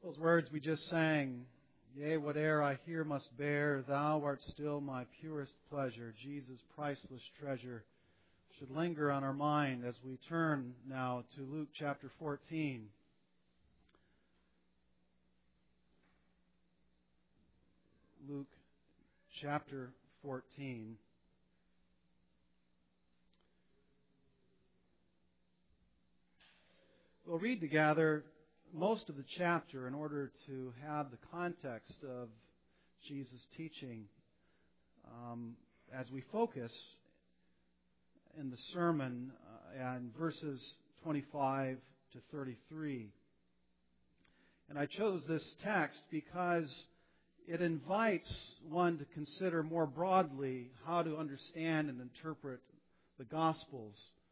Those words we just sang, yea, whate'er I hear must bear, thou art still my purest pleasure. Jesus' priceless treasure should linger on our mind as we turn now to Luke chapter 14. Luke chapter 14. We'll read together most of the chapter in order to have the context of Jesus' teaching as we focus in the sermon on verses 25 to 33. And I chose this text because it invites one to consider more broadly how to understand and interpret the Gospels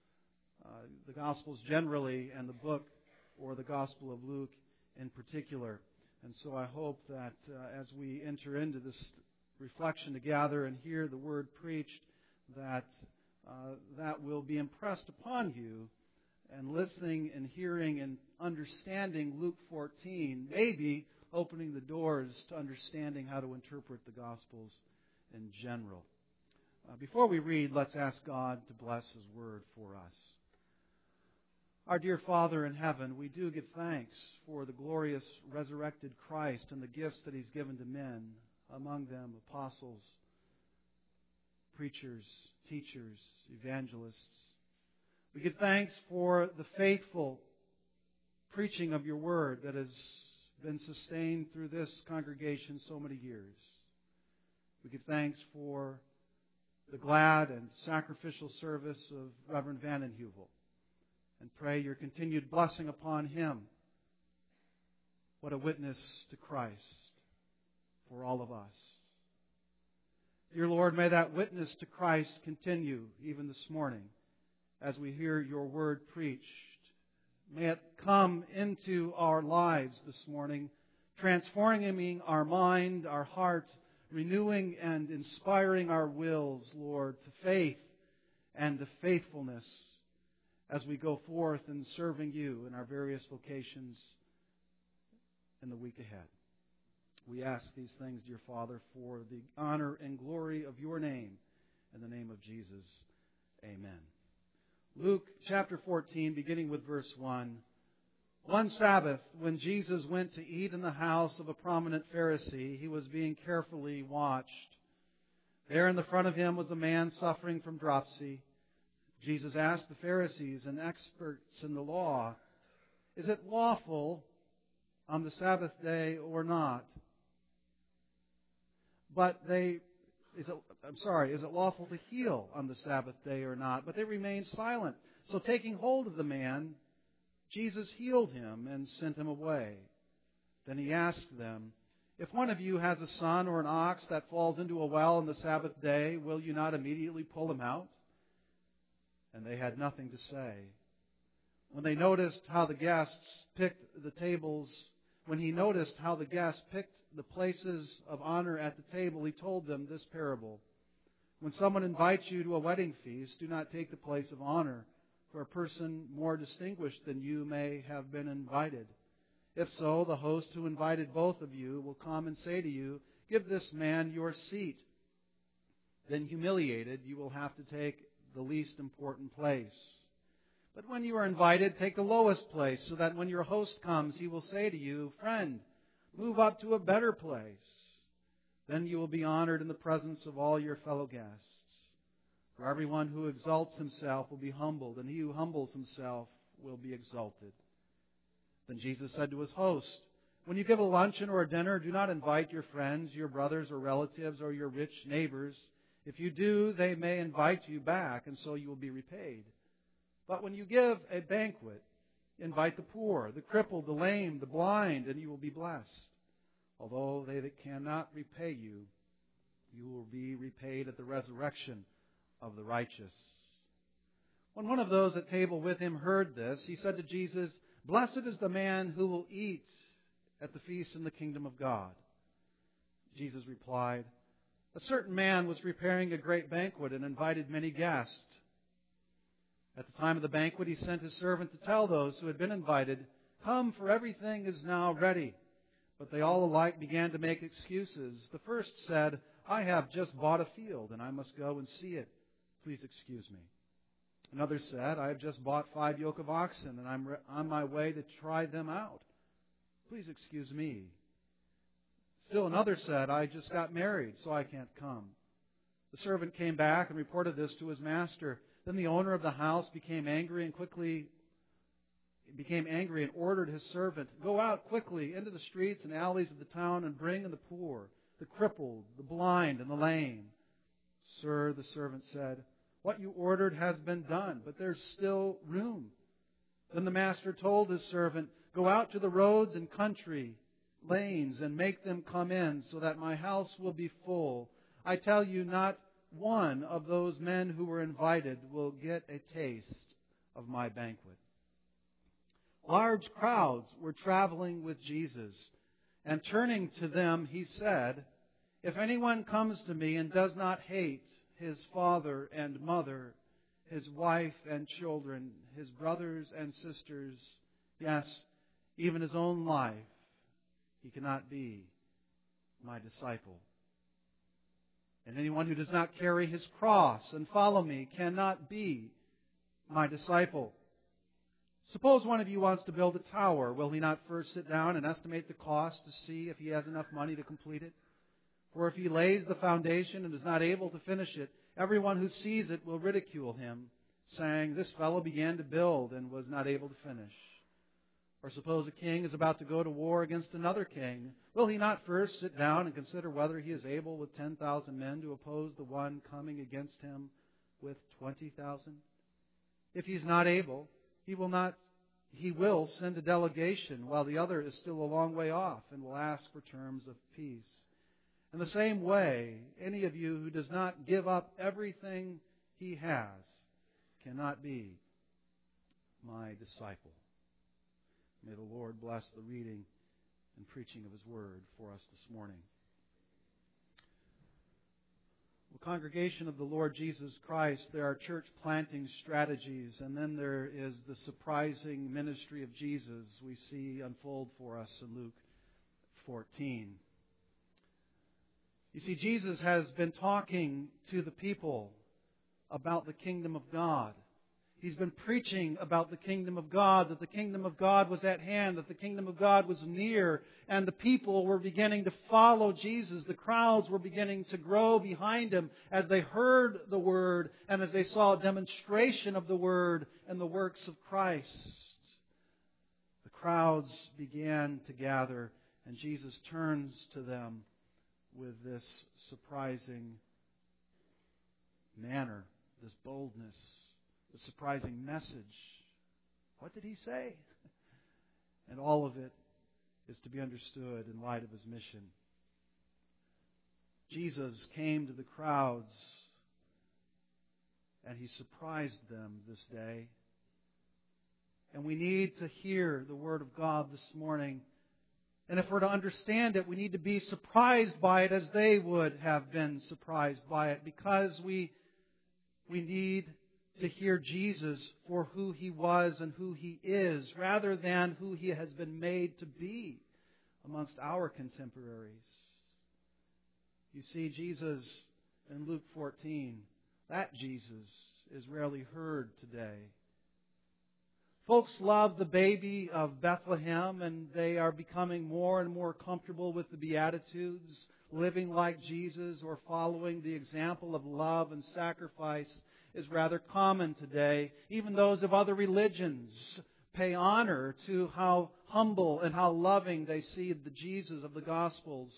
generally, and the book or the Gospel of Luke in particular. And so I hope that as we enter into this reflection together and hear the Word preached, that that will be impressed upon you, and listening and hearing and understanding Luke 14, maybe opening the doors to understanding how to interpret the Gospels in general. Before we read, let's ask God to bless His Word for us. Our dear Father in heaven, we do give thanks for the glorious resurrected Christ and the gifts that He's given to men, among them apostles, preachers, teachers, evangelists. We give thanks for the faithful preaching of Your Word that has been sustained through this congregation so many years. We give thanks for the glad and sacrificial service of Reverend Vanden Heuvel, and pray Your continued blessing upon him. What a witness to Christ for all of us. Dear Lord, may that witness to Christ continue even this morning as we hear Your Word preached. May it come into our lives this morning, transforming our mind, our heart, renewing and inspiring our wills, Lord, to faith and to faithfulness as we go forth in serving You in our various vocations in the week ahead. We ask these things, dear Father, for the honor and glory of Your name. In the name of Jesus, amen. Luke chapter 14, beginning with verse 1. One Sabbath, when Jesus went to eat in the house of a prominent Pharisee, He was being carefully watched. There in the front of Him was a man suffering from dropsy. Jesus asked the Pharisees and experts in the law, "Is it lawful on the Sabbath day or not?" Is it lawful to heal on the Sabbath day or not? But they remained silent. So taking hold of the man, Jesus healed him and sent him away. Then He asked them, "If one of you has a son or an ox that falls into a well on the Sabbath day, will you not immediately pull him out?" And they had nothing to say. When He noticed how the guests picked the places of honor at the table, He told them this parable. When someone invites you to a wedding feast, do not take the place of honor, for a person more distinguished than you may have been invited. If so, the host who invited both of you will come and say to you, "Give this man your seat." Then, humiliated, you will have to take the least important place. But when you are invited, take the lowest place, so that when your host comes, he will say to you, "Friend, move up to a better place." Then you will be honored in the presence of all your fellow guests. For everyone who exalts himself will be humbled, and he who humbles himself will be exalted. Then Jesus said to His host, "When you give a luncheon or a dinner, do not invite your friends, your brothers or relatives, or your rich neighbors. If you do, they may invite you back, and so you will be repaid. But when you give a banquet, invite the poor, the crippled, the lame, the blind, and you will be blessed. Although they that cannot repay you, you will be repaid at the resurrection of the righteous." When one of those at table with Him heard this, he said to Jesus, "Blessed is the man who will eat at the feast in the kingdom of God." Jesus replied, "A certain man was preparing a great banquet and invited many guests. At the time of the banquet, he sent his servant to tell those who had been invited, 'Come, for everything is now ready.' But they all alike began to make excuses. The first said, I have just bought a field, and I must go and see it. Please excuse me. Another said, I have just bought 5 yoke of oxen, and I'm on my way to try them out. Please excuse me. Still another said, I just got married, so I can't come. The servant came back and reported this to his master. Then the owner of the house became angry and ordered his servant, Go out quickly into the streets and alleys of the town and bring in the poor, the crippled, the blind, and the lame. Sir, the servant said, What you ordered has been done, but there's still room. Then the master told his servant, Go out to the roads and country lanes and make them come in, so that my house will be full. I tell you, not one of those men who were invited will get a taste of my banquet. Large crowds were traveling with Jesus, and turning to them, he said, If anyone comes to me and does not hate his father and mother, his wife and children, his brothers and sisters, yes, even his own life, he cannot be my disciple. And anyone who does not carry his cross and follow me cannot be my disciple. Suppose one of you wants to build a tower. Will he not first sit down and estimate the cost to see if he has enough money to complete it? For if he lays the foundation and is not able to finish it, everyone who sees it will ridicule him, saying, This fellow began to build and was not able to finish. Or suppose a king is about to go to war against another king. Will he not first sit down and consider whether he is able with 10,000 men to oppose the one coming against him with 20,000? If he is not able, he will send a delegation while the other is still a long way off and will ask for terms of peace. In the same way, any of you who does not give up everything he has cannot be my disciple. May the Lord bless the reading and preaching of His Word for us this morning. The congregation of the Lord Jesus Christ, there are church planting strategies, and then there is the surprising ministry of Jesus we see unfold for us in Luke 14. You see, Jesus has been talking to the people about the kingdom of God. He's been preaching about the kingdom of God, that the kingdom of God was at hand, that the kingdom of God was near, and the people were beginning to follow Jesus. The crowds were beginning to grow behind Him as they heard the Word and as they saw a demonstration of the Word and the works of Christ. The crowds began to gather, and Jesus turns to them with this surprising manner, this boldness, the surprising message. What did He say? And all of it is to be understood in light of His mission. Jesus came to the crowds and He surprised them this day. And we need to hear the Word of God this morning. And if we're to understand it, we need to be surprised by it as they would have been surprised by it, because we need to hear Jesus for who He was and who He is, rather than who He has been made to be amongst our contemporaries. You see, Jesus in Luke 14, that Jesus is rarely heard today. Folks love the baby of Bethlehem, and they are becoming more and more comfortable with the Beatitudes, living like Jesus or following the example of love and sacrifice is rather common today. Even those of other religions pay honor to how humble and how loving they see the Jesus of the Gospels.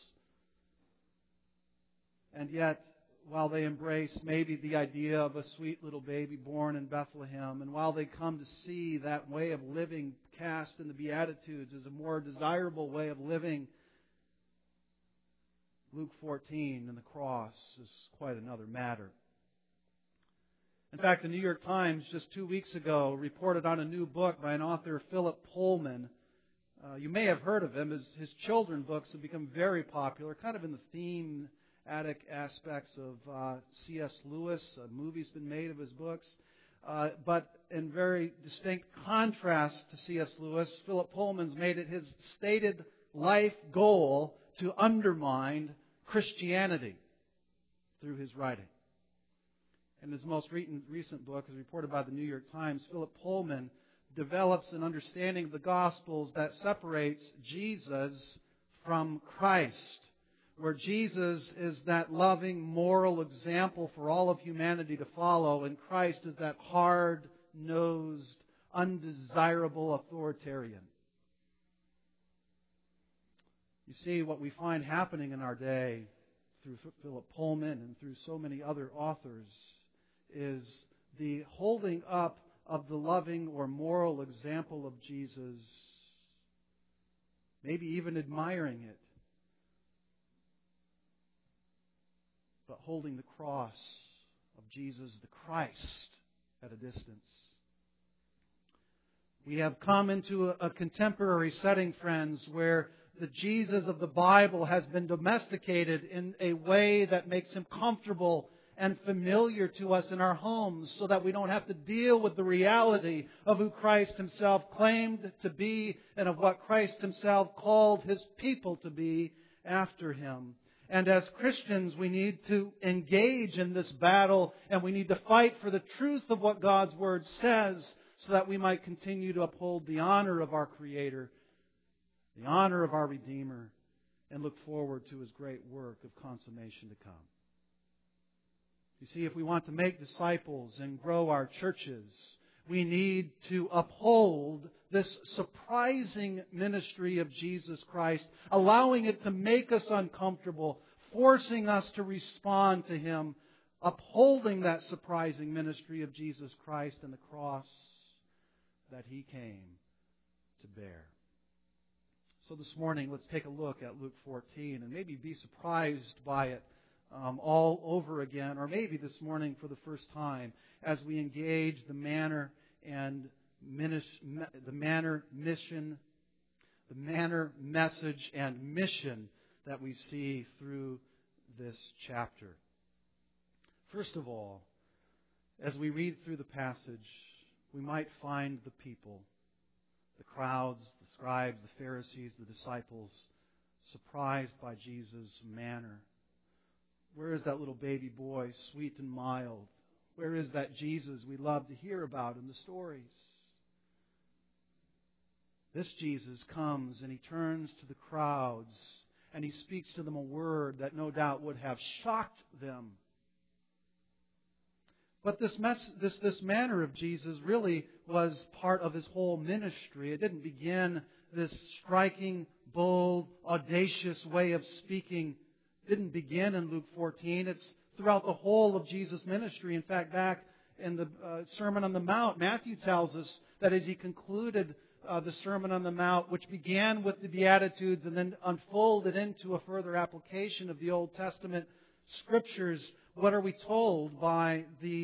And yet, while they embrace maybe the idea of a sweet little baby born in Bethlehem, and while they come to see that way of living cast in the Beatitudes as a more desirable way of living, Luke 14 and the cross is quite another matter. In fact, the New York Times just 2 weeks ago reported on a new book by an author, Philip Pullman. You may have heard of him. His children's books have become very popular, kind of in the thematic aspects of C.S. Lewis. A movie's been made of his books. But in very distinct contrast to C.S. Lewis, Philip Pullman's made it his stated life goal to undermine Christianity through his writing. In his most recent book, as reported by the New York Times, Philip Pullman develops an understanding of the Gospels that separates Jesus from Christ, where Jesus is that loving moral example for all of humanity to follow, and Christ is that hard-nosed, undesirable authoritarian. You see, what we find happening in our day through Philip Pullman and through so many other authors is the holding up of the loving or moral example of Jesus, maybe even admiring it, but holding the cross of Jesus the Christ at a distance. We have come into a contemporary setting, friends, where the Jesus of the Bible has been domesticated in a way that makes him comfortable and familiar to us in our homes, so that we don't have to deal with the reality of who Christ himself claimed to be and of what Christ himself called his people to be after him. And as Christians, we need to engage in this battle, and we need to fight for the truth of what God's Word says, so that we might continue to uphold the honor of our Creator, the honor of our Redeemer, and look forward to his great work of consummation to come. You see, if we want to make disciples and grow our churches, we need to uphold this surprising ministry of Jesus Christ, allowing it to make us uncomfortable, forcing us to respond to him, upholding that surprising ministry of Jesus Christ and the cross that he came to bear. So this morning, let's take a look at Luke 14 and maybe be surprised by it all over again, or maybe this morning for the first time, as we engage the manner, message, and mission that we see through this chapter. First of all, as we read through the passage, we might find the people, the crowds, the scribes, the Pharisees, the disciples, surprised by Jesus' manner. Where is that little baby boy, sweet and mild? Where is that Jesus we love to hear about in the stories? This Jesus comes and he turns to the crowds and he speaks to them a word that no doubt would have shocked them. But this manner of Jesus really was part of his whole ministry. It didn't begin this striking, bold, audacious way of speaking. It didn't begin in Luke 14. It's throughout the whole of Jesus' ministry. In fact, back in the Sermon on the Mount, Matthew tells us that as he concluded the Sermon on the Mount, which began with the Beatitudes and then unfolded into a further application of the Old Testament Scriptures, what are we told by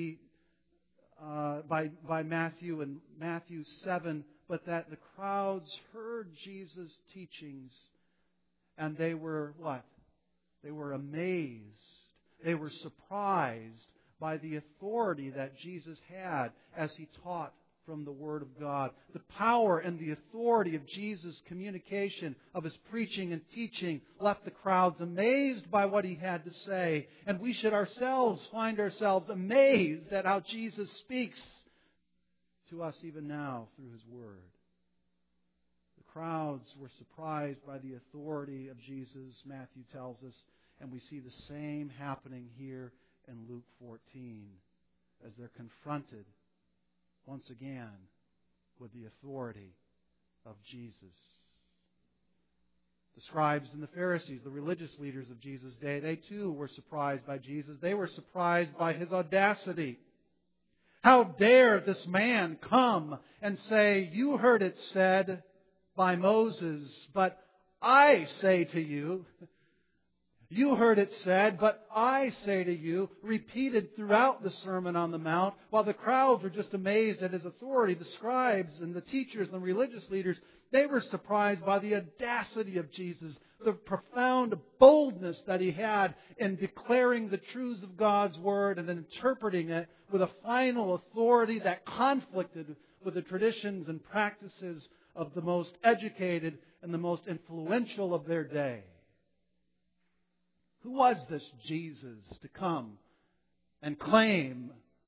Matthew in Matthew 7? But that the crowds heard Jesus' teachings, and they were what? They were amazed. They were surprised by the authority that Jesus had as he taught from the Word of God. The power and the authority of Jesus' communication, of his preaching and teaching, left the crowds amazed by what he had to say. And we should ourselves find ourselves amazed at how Jesus speaks to us even now through his Word. The crowds were surprised by the authority of Jesus, Matthew tells us, and we see the same happening here in Luke 14 as they're confronted once again with the authority of Jesus. The scribes and the Pharisees, the religious leaders of Jesus' day, they too were surprised by Jesus. They were surprised by his audacity. How dare this man come and say, "You heard it said by Moses, but I say to you," you heard it said, but I say to you, repeated throughout the Sermon on the Mount, while the crowds were just amazed at his authority. The scribes and the teachers and the religious leaders, they were surprised by the audacity of Jesus, the profound boldness that he had in declaring the truths of God's Word and interpreting it with a final authority that conflicted with the traditions and practices of the most educated and the most influential of their day. Who was this Jesus to come and claim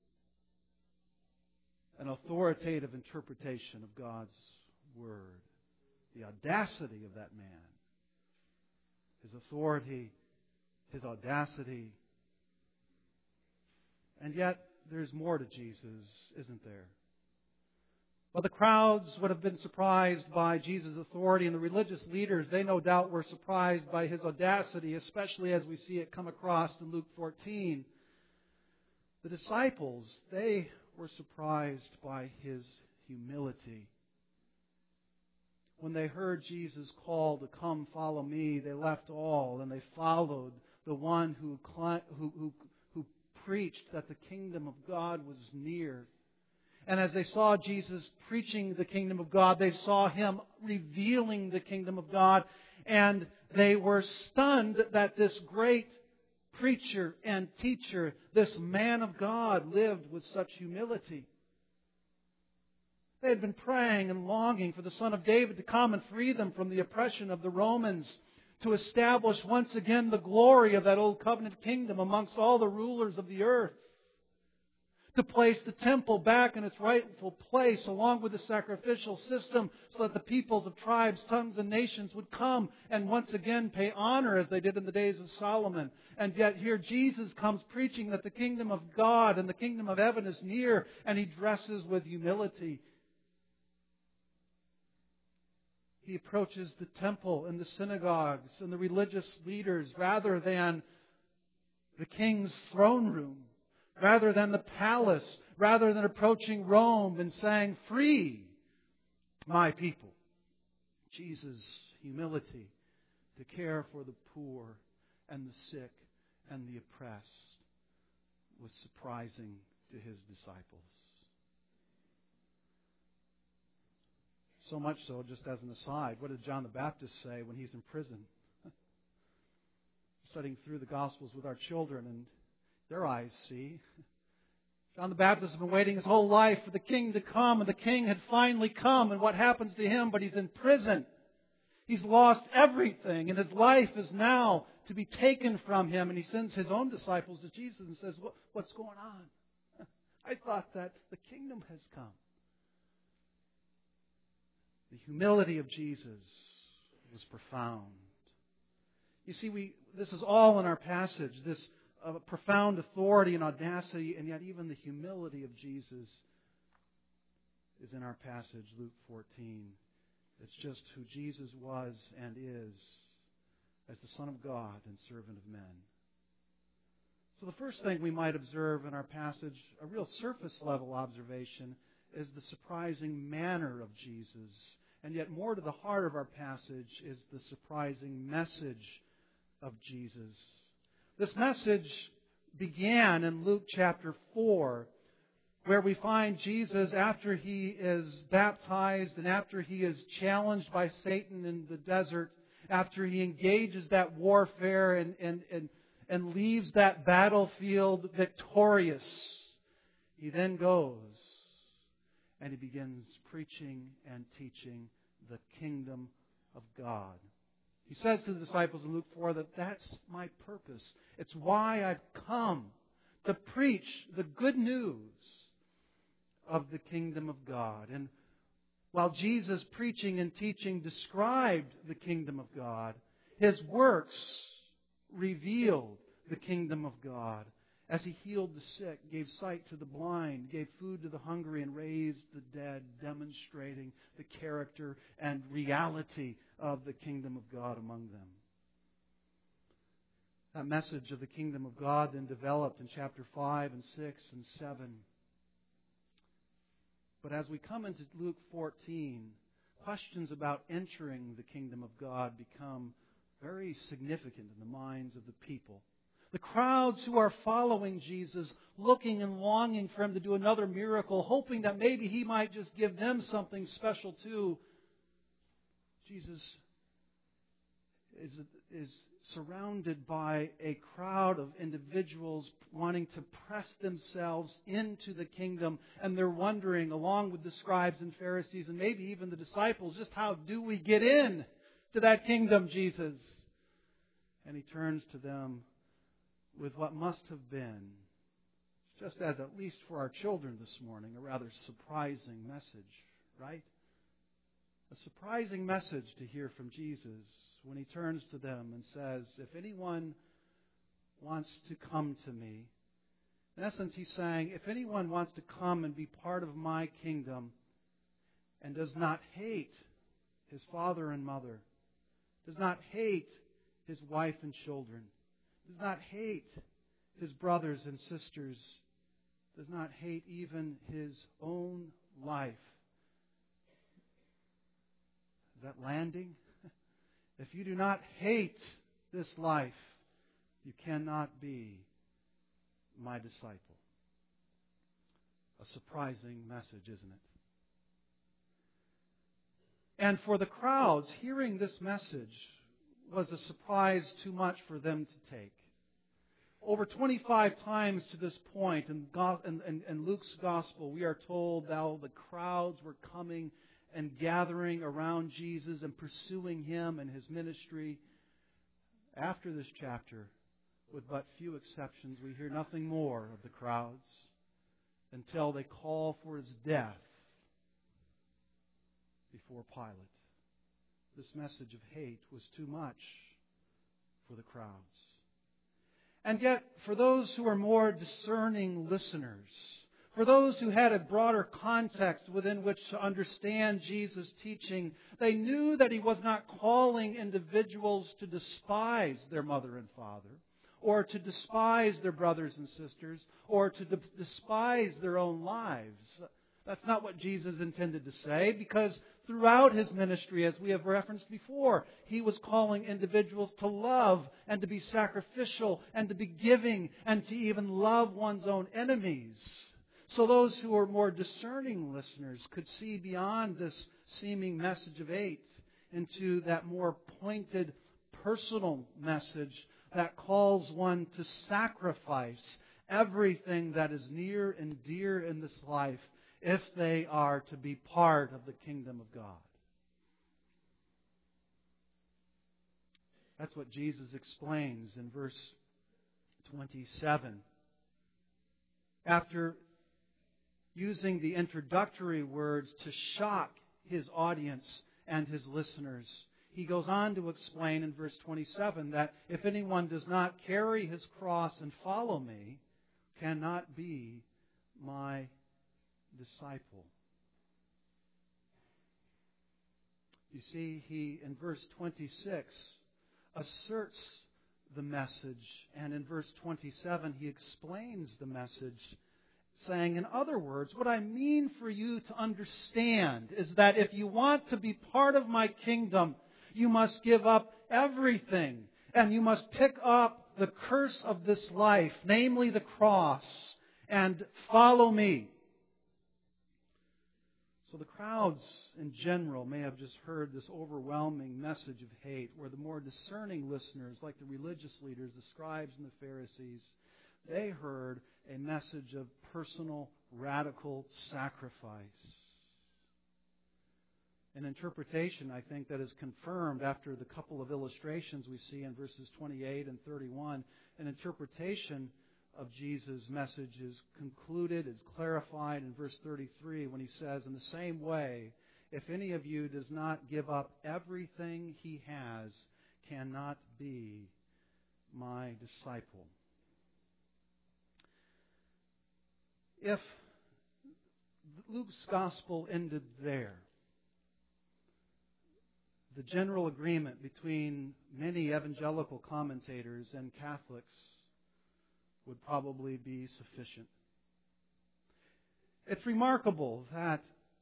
an authoritative interpretation of God's Word? The audacity of that man. His authority, His audacity. And yet, there's more to Jesus, isn't there? Well, the crowds would have been surprised by Jesus' authority, and the religious leaders, they no doubt were surprised by His audacity, especially as we see it come across in Luke 14. The disciples, they were surprised by His humility. When they heard Jesus call to come follow me, they left all and they followed the one who preached that the kingdom of God was near. And as they saw Jesus preaching the kingdom of God, they saw Him revealing the kingdom of God, and they were stunned that this great preacher and teacher, this man of God, lived with such humility. They had been praying and longing for the Son of David to come and free them from the oppression of the Romans, to establish once again the glory of that old covenant kingdom amongst all the rulers of the earth, to place the temple back in its rightful place along with the sacrificial system so that the peoples of tribes, tongues, and nations would come and once again pay honor as they did in the days of Solomon. And yet here Jesus comes preaching that the kingdom of God and the kingdom of heaven is near, and He dresses with humility. He approaches the temple and the synagogues and the religious leaders rather than the king's throne room, rather than the palace, rather than approaching Rome and saying, "Free my people." Jesus' humility to care for the poor and the sick and the oppressed was surprising to His disciples. So much so, just as an aside, what did John the Baptist say when he's in prison? Studying through the Gospels with our children, and their eyes see. John the Baptist has been waiting his whole life for the King to come, and the King had finally come, and what happens to him? But he's in prison. He's lost everything, and his life is now to be taken from him, and he sends his own disciples to Jesus and says, "What's going on? I thought that the kingdom has come." The humility of Jesus was profound. You see, this is all in our passage, this profound authority and audacity, and yet even the humility of Jesus is in our passage, Luke 14. It's just who Jesus was and is as the Son of God and servant of men. So the first thing we might observe in our passage, a real surface level observation, is the surprising manner of Jesus. And yet more to the heart of our passage is the surprising message of Jesus. This message began in Luke chapter 4, where we find Jesus after He is baptized and after He is challenged by Satan in the desert, after He engages that warfare and leaves that battlefield victorious. He then goes and He begins preaching and teaching the kingdom of God. He says to the disciples in Luke 4 that that's my purpose. It's why I've come to preach the good news of the kingdom of God. And while Jesus preaching and teaching described the kingdom of God, His works revealed the kingdom of God. As He healed the sick, gave sight to the blind, gave food to the hungry, and raised the dead, demonstrating the character and reality of the kingdom of God among them. That message of the kingdom of God then developed in chapter 5 and 6 and 7. But as we come into Luke 14, questions about entering the kingdom of God become very significant in the minds of the people. The crowds who are following Jesus, looking and longing for Him to do another miracle, hoping that maybe He might just give them something special too. Jesus is surrounded by a crowd of individuals wanting to press themselves into the kingdom, and they're wondering, along with the scribes and Pharisees and maybe even the disciples, just how do we get in to that kingdom, Jesus? And He turns to them with what must have been, just as at least for our children this morning, a rather surprising message, right? A surprising message to hear from Jesus when He turns to them and says, if anyone wants to come to me, in essence He's saying, if anyone wants to come and be part of my kingdom and does not hate his father and mother, does not hate his wife and children, does not hate his brothers and sisters, does not hate even his own life. Is that landing? If you do not hate this life, you cannot be my disciple. A surprising message, isn't it? And for the crowds, hearing this message was a surprise too much for them to take. Over 25 times to this point in Luke's Gospel, we are told how the crowds were coming and gathering around Jesus and pursuing Him and His ministry. After this chapter, with but few exceptions, we hear nothing more of the crowds until they call for His death before Pilate. This message of hate was too much for the crowds. And yet, for those who are more discerning listeners, for those who had a broader context within which to understand Jesus' teaching, they knew that He was not calling individuals to despise their mother and father, or to despise their brothers and sisters, or to despise their own lives. That's not what Jesus intended to say, because throughout His ministry, as we have referenced before, He was calling individuals to love and to be sacrificial and to be giving and to even love one's own enemies. So those who are more discerning listeners could see beyond this seeming message of hate into that more pointed personal message that calls one to sacrifice everything that is near and dear in this life if they are to be part of the kingdom of God. That's what Jesus explains in verse 27. After using the introductory words to shock His audience and His listeners, He goes on to explain in verse 27 that if anyone does not carry his cross and follow me, cannot be my disciple. You see, He, in verse 26, asserts the message, and in verse 27, He explains the message, saying, in other words, what I mean for you to understand is that if you want to be part of my kingdom, you must give up everything, and you must pick up the curse of this life, namely the cross, and follow me. So the crowds in general may have just heard this overwhelming message of hate, where the more discerning listeners, like the religious leaders, the scribes and the Pharisees, they heard a message of personal, radical sacrifice. An interpretation, I think, that is confirmed after the couple of illustrations we see in verses 28 and 31. An interpretation of Jesus' message is concluded, is clarified in verse 33 when He says, in the same way, if any of you does not give up everything he has, cannot be my disciple. If Luke's Gospel ended there, the general agreement between many evangelical commentators and Catholics would probably be sufficient. It's remarkable that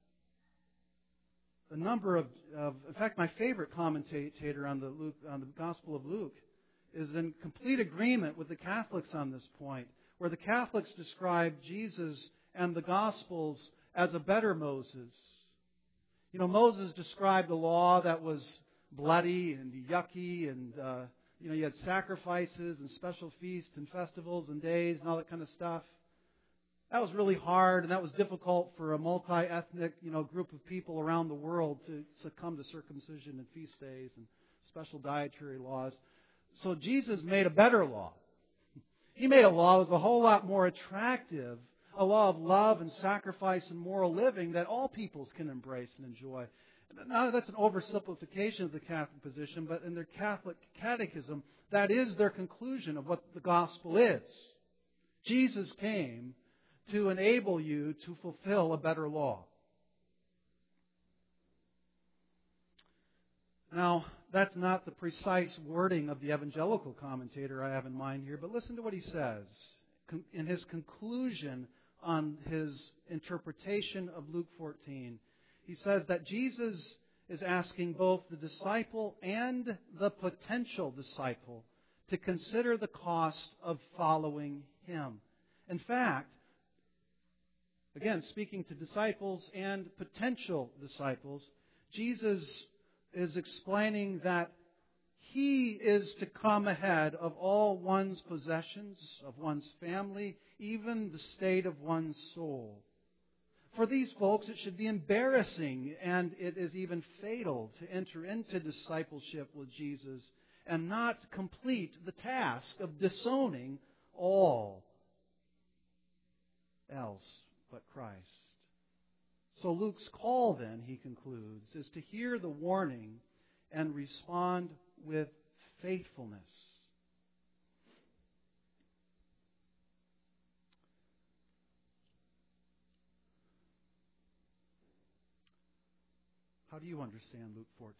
a number of in fact, my favorite commentator on the Gospel of Luke is in complete agreement with the Catholics on this point, where the Catholics describe Jesus and the Gospels as a better Moses. You know, Moses described the law that was bloody and yucky, and you had sacrifices and special feasts and festivals and days and all that kind of stuff. That was really hard, and that was difficult for a multi-ethnic, group of people around the world to succumb to circumcision and feast days and special dietary laws. So Jesus made a better law. He made a law that was a whole lot more attractive, a law of love and sacrifice and moral living that all peoples can embrace and enjoy. Now, that's an oversimplification of the Catholic position, but in their Catholic catechism, that is their conclusion of what the gospel is. Jesus came to enable you to fulfill a better law. Now, that's not the precise wording of the evangelical commentator I have in mind here, but listen to what he says in his conclusion on his interpretation of Luke 14. He says that Jesus is asking both the disciple and the potential disciple to consider the cost of following Him. In fact, again, speaking to disciples and potential disciples, Jesus is explaining that He is to come ahead of all one's possessions, of one's family, even the state of one's soul. For these folks, it should be embarrassing, and it is even fatal to enter into discipleship with Jesus and not complete the task of disowning all else but Christ. So Luke's call, then, he concludes, is to hear the warning and respond with faithfulness. How do you understand Luke 14?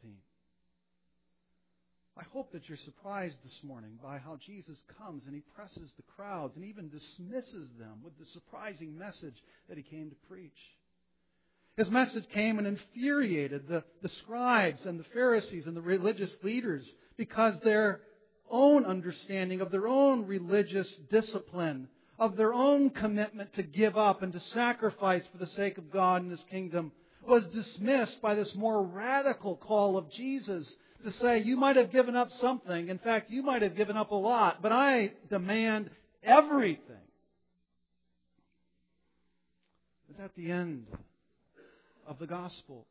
I hope that you're surprised this morning by how Jesus comes and He presses the crowds and even dismisses them with the surprising message that He came to preach. His message came and infuriated the scribes and the Pharisees and the religious leaders because their own understanding of their own religious discipline, of their own commitment to give up and to sacrifice for the sake of God and His kingdom, was dismissed by this more radical call of Jesus to say, you might have given up something. In fact, you might have given up a lot, but I demand everything. But at the end of the gospel,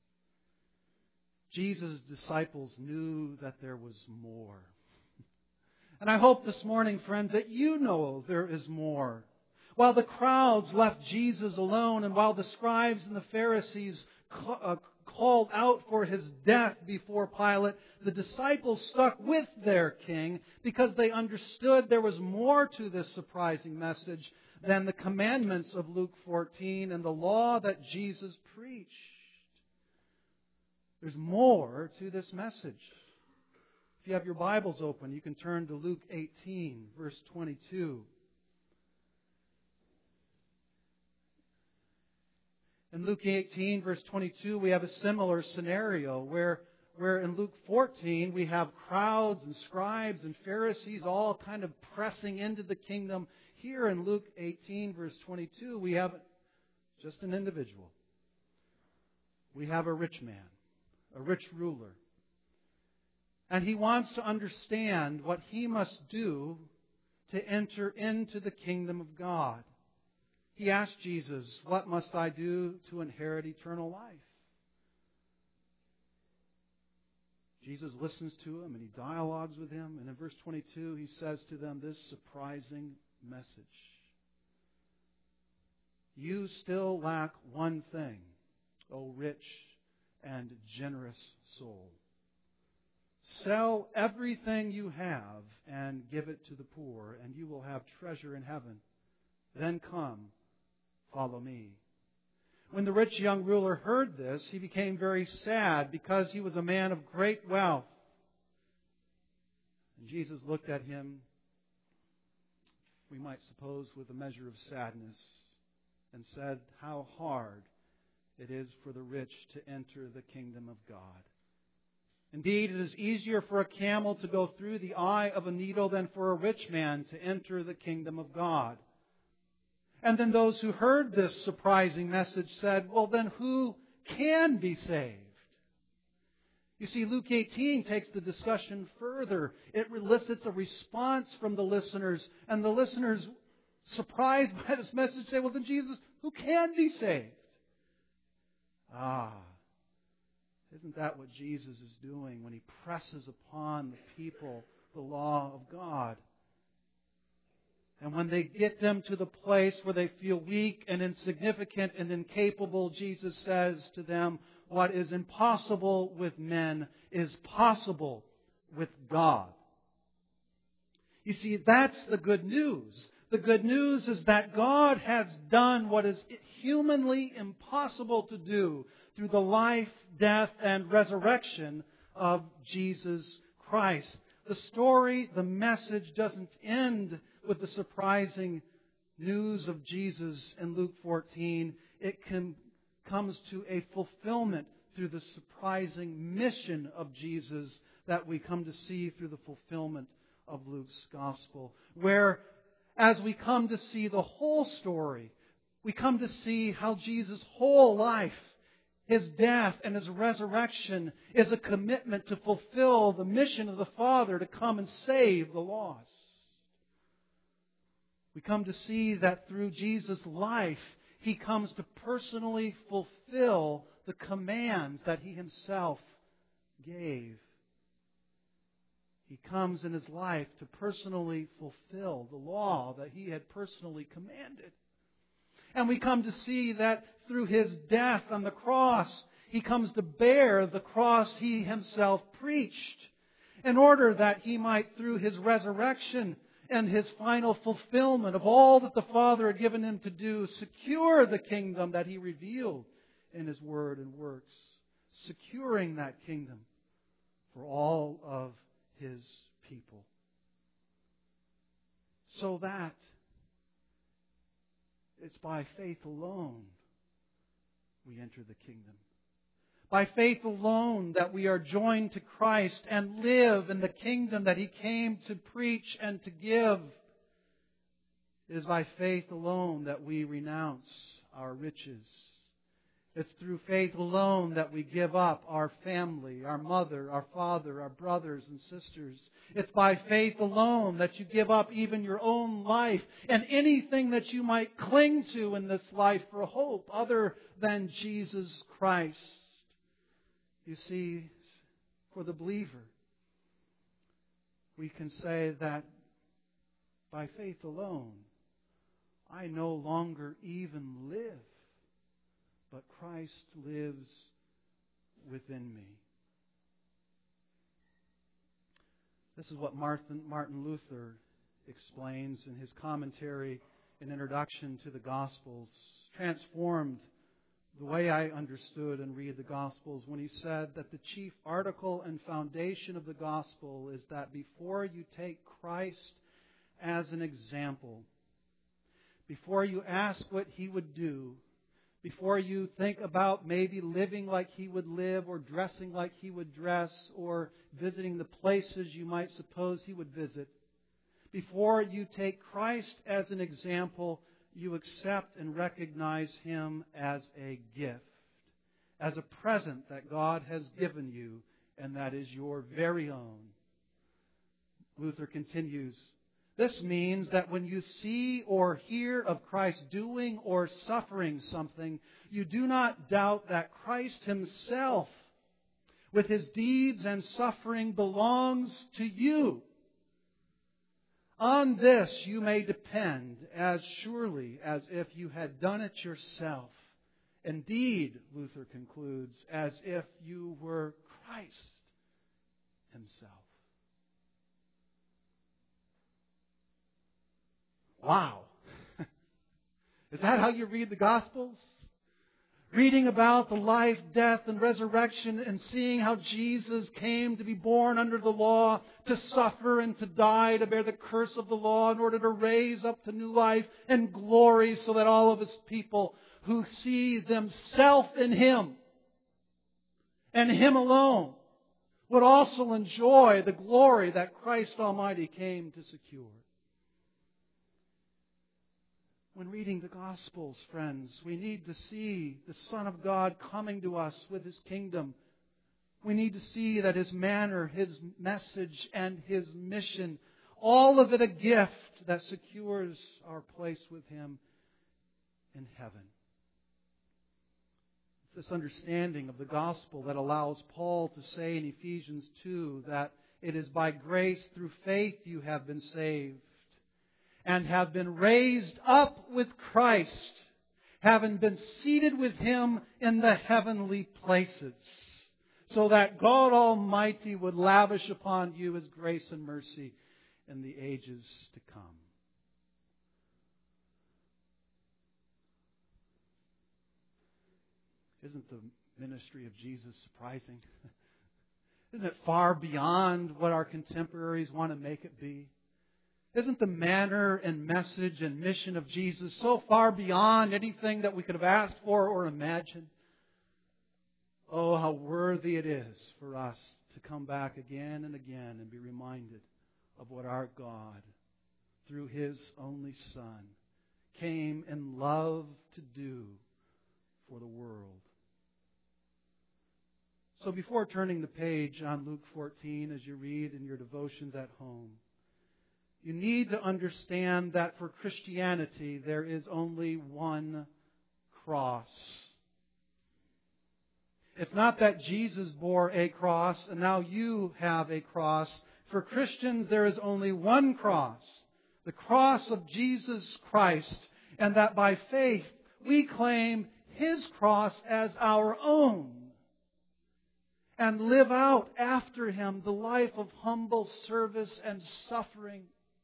Jesus' disciples knew that there was more. And I hope this morning, friends, that you know there is more. While the crowds left Jesus alone, and while the scribes and the Pharisees called out for His death before Pilate, the disciples stuck with their king because they understood there was more to this surprising message than the commandments of Luke 14 and the law that Jesus preached. There's more to this message. If you have your Bibles open, you can turn to Luke 18, verse 22. In Luke 18, verse 22, we have a similar scenario where in Luke 14 we have crowds and scribes and Pharisees all kind of pressing into the kingdom. Here in Luke 18, verse 22, we have just an individual. We have a rich man, a rich ruler. And he wants to understand what he must do to enter into the kingdom of God. He asked Jesus, what must I do to inherit eternal life? Jesus listens to him and He dialogues with him. And in verse 22, He says to them this surprising message. You still lack one thing, O rich and generous soul. Sell everything you have and give it to the poor, and you will have treasure in heaven. Then come, follow me. When the rich young ruler heard this, he became very sad because he was a man of great wealth. And Jesus looked at him, we might suppose, with a measure of sadness and said, how hard it is for the rich to enter the kingdom of God. Indeed, it is easier for a camel to go through the eye of a needle than for a rich man to enter the kingdom of God. And then those who heard this surprising message said, well, then who can be saved? You see, Luke 18 takes the discussion further. It elicits a response from the listeners, and the listeners, surprised by this message, say, well, then Jesus, who can be saved? Isn't that what Jesus is doing when He presses upon the people the law of God? And when they get them to the place where they feel weak and insignificant and incapable, Jesus says to them, what is impossible with men is possible with God. You see, that's the good news. The good news is that God has done what is humanly impossible to do through the life, death, and resurrection of Jesus Christ. The story, the message doesn't end with the surprising news of Jesus in Luke 14. It comes to a fulfillment through the surprising mission of Jesus that we come to see through the fulfillment of Luke's Gospel. Where, as we come to see the whole story, we come to see how Jesus' whole life, His death and His resurrection, is a commitment to fulfill the mission of the Father to come and save the lost. We come to see that through Jesus' life, He comes to personally fulfill the commands that He Himself gave. He comes in His life to personally fulfill the law that He had personally commanded. And we come to see that through His death on the cross, He comes to bear the cross He Himself preached, in order that He might, through His resurrection and His final fulfillment of all that the Father had given Him to do, secure the kingdom that He revealed in His Word and works, securing that kingdom for all of His people. So that it's by faith alone we enter the kingdom. By faith alone that we are joined to Christ and live in the kingdom that He came to preach and to give. It is by faith alone that we renounce our riches. It's through faith alone that we give up our family, our mother, our father, our brothers and sisters. It's by faith alone that you give up even your own life and anything that you might cling to in this life for hope other than Jesus Christ. You see, for the believer, we can say that by faith alone, I no longer even live, but Christ lives within me. This is what Martin Luther explains in his commentary and introduction to the Gospels, transformed the way I understood and read the Gospels when he said that the chief article and foundation of the Gospel is that before you take Christ as an example, before you ask what He would do, before you think about maybe living like He would live or dressing like He would dress or visiting the places you might suppose He would visit, before you take Christ as an example, you accept and recognize Him as a gift, as a present that God has given you and that is your very own. Luther continues, this means that when you see or hear of Christ doing or suffering something, you do not doubt that Christ Himself, with His deeds and suffering, belongs to you. On this you may depend as surely as if you had done it yourself. Indeed, Luther concludes, as if you were Christ Himself. Wow. Is that how you read the Gospels? Reading about the life, death, and resurrection and seeing how Jesus came to be born under the law, to suffer and to die, to bear the curse of the law in order to raise up to new life and glory so that all of His people who see themselves in Him and Him alone would also enjoy the glory that Christ Almighty came to secure. When reading the Gospels, friends, we need to see the Son of God coming to us with His kingdom, We need to see that His manner, His message, and His mission, all of it a gift that secures our place with Him in heaven. It's this understanding of the gospel that allows Paul to say in Ephesians 2 that it is by grace through faith you have been saved and have been raised up with Christ, having been seated with Him in the heavenly places, so that God Almighty would lavish upon you His grace and mercy in the ages to come. Isn't the ministry of Jesus surprising? Isn't it far beyond what our contemporaries want to make it be? Isn't the manner and message and mission of Jesus so far beyond anything that we could have asked for or imagined? Oh, how worthy it is for us to come back again and again and be reminded of what our God, through His only Son, came in love to do for the world. So before turning the page on Luke 14 as you read in your devotions at home, you need to understand that for Christianity there is only one cross. It's not that Jesus bore a cross and now you have a cross. For Christians there is only one cross, the cross of Jesus Christ, and that by faith we claim His cross as our own and live out after Him the life of humble service and suffering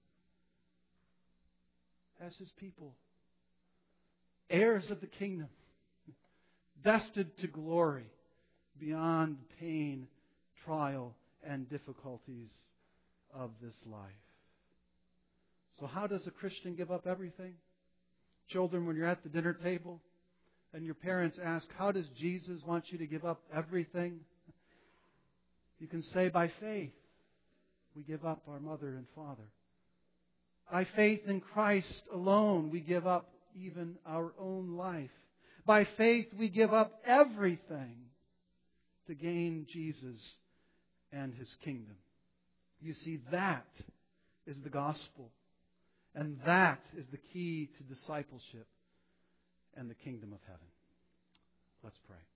as His people, heirs of the kingdom, destined to glory beyond pain, trial, and difficulties of this life. So how does a Christian give up everything? Children, when you're at the dinner table and your parents ask, how does Jesus want you to give up everything? You can say, by faith, we give up our mother and father. By faith in Christ alone, we give up even our own life. By faith, we give up everything to gain Jesus and His kingdom. You see, that is the gospel. And that is the key to discipleship and the kingdom of heaven. Let's pray.